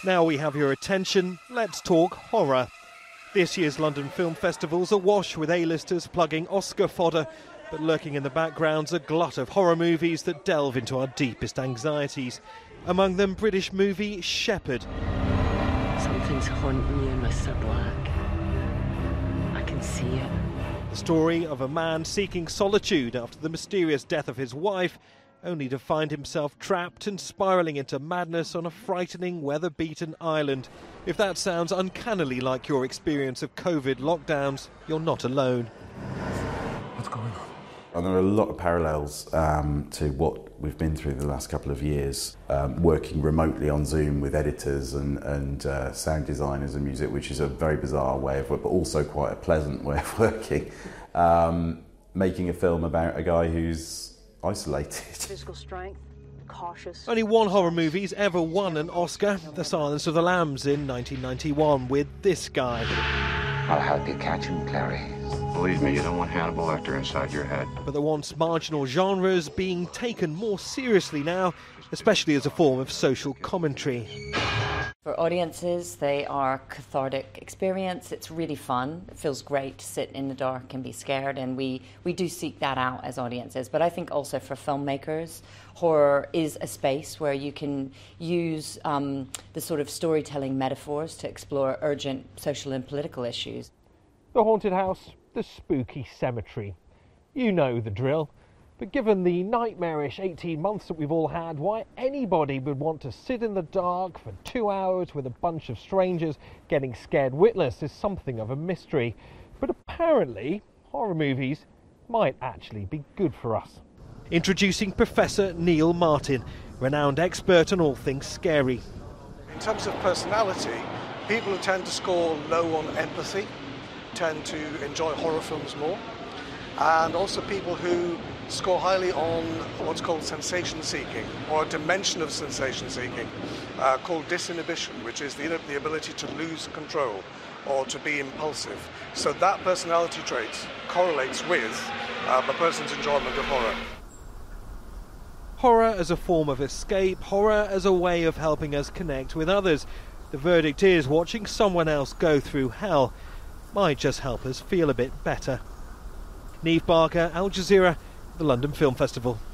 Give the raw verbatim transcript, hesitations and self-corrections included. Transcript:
Now we have your attention, let's talk horror. This year's London Film Festival's awash with A-listers plugging Oscar fodder, but lurking in the background's a glut of horror movies that delve into our deepest anxieties. Among them, British movie Shepherd. Something's haunting you, Mister Black. I can see it. The story of a man seeking solitude after the mysterious death of his wife, only to find himself trapped and spiralling into madness on a frightening, weather-beaten island. If that sounds uncannily like your experience of COVID lockdowns, you're not alone. What's going on? And there are a lot of parallels um, to what we've been through the last couple of years, um, working remotely on Zoom with editors and, and uh, sound designers and music, which is a very bizarre way of work, but also quite a pleasant way of working. Um, making a film about a guy who's isolated. Physical strength, cautious. Only one horror movie's ever won an Oscar, The Silence of the Lambs in nineteen ninety-one, with this guy. I'll help you catch him, Clary. Believe me, you don't want Hannibal Lecter inside your head. But the once marginal genres being taken more seriously now, especially as a form of social commentary. For audiences, they are cathartic experience. It's really fun. It feels great to sit in the dark and be scared, and we, we do seek that out as audiences. But I think also for filmmakers, horror is a space where you can use um, the sort of storytelling metaphors to explore urgent social and political issues. The haunted house, the spooky cemetery. You know the drill. But given the nightmarish eighteen months that we've all had, why anybody would want to sit in the dark for two hours with a bunch of strangers getting scared witless is something of a mystery. But apparently, horror movies might actually be good for us. Introducing Professor Neil Martin, renowned expert on all things scary. In terms of personality, people who tend to score low on empathy tend to enjoy horror films more, and also people who score highly on what's called sensation seeking, or a dimension of sensation seeking uh, called disinhibition, which is the, the ability to lose control or to be impulsive. So that personality trait correlates with uh, a person's enjoyment of horror. Horror as a form of escape, horror as a way of helping us connect with others. The verdict is watching someone else go through hell might just help us feel a bit better. Niamh Barker, Al Jazeera, the London Film Festival.